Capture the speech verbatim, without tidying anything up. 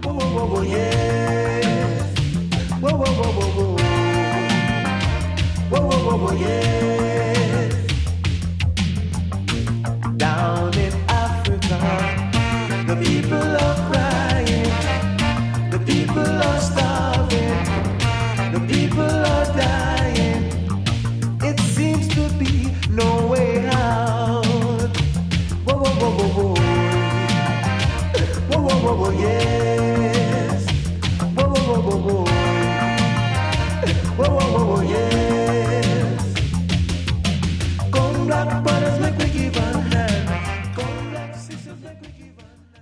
Whoa, whoa, whoa, whoa, yes. Whoa, whoa, whoa, whoa, whoa. Whoa, whoa, whoa, whoa, yes. Down in Africa, the people are crying, the people are starving, the people are dying. It seems to be no way out. Whoa, whoa, whoa, whoa, whoa. Whoa, whoa, whoa, whoa, yes. Whoa, whoa, whoa, whoa, whoa.